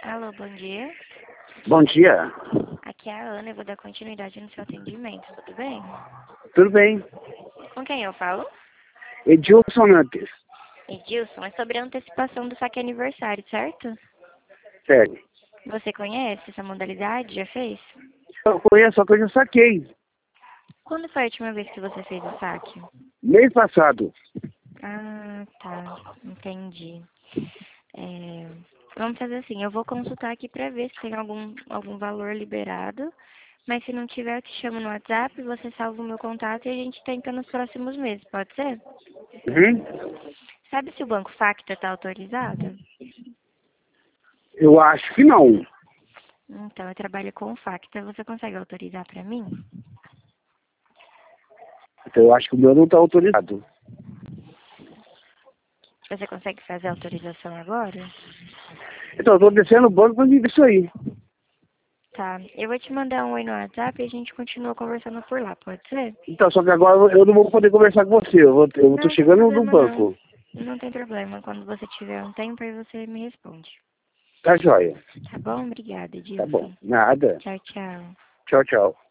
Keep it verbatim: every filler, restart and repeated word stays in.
Alô, bom dia. Bom dia. Aqui é a Ana, eu vou dar continuidade no seu atendimento, tudo bem? Tudo bem? Com quem eu falo? Edilson Nantes. Edilson, é sobre a antecipação do saque aniversário, certo? Sério. Você conhece essa modalidade? Já fez? Eu conheço, só que eu já saquei. Quando foi a última vez que você fez o saque? Mês passado. Ah, tá. Entendi. É, vamos fazer assim, eu vou consultar aqui pra ver se tem algum, algum valor liberado. Mas se não tiver, eu te chamo no WhatsApp, você salva o meu contato e a gente tenta nos próximos meses, pode ser? Uhum. Sabe se o Banco Facta está autorizado? Eu acho que não. Então, eu trabalho com o Facta, você consegue autorizar para mim? Então, eu acho que o meu não está autorizado. Você consegue fazer a autorização agora? Então, eu estou descendo no banco para ver isso aí. Tá, eu vou te mandar um oi no WhatsApp e a gente continua conversando por lá, pode ser? Então, só que agora eu não vou poder conversar com você. Eu vou, eu estou Não tem chegando no problema não. banco. Não tem problema, quando você tiver um tempo aí você me responde. Tá joia. Tá bom? Obrigada, Tá bom. Edilson. Nada. Tchau, tchau. Tchau, tchau.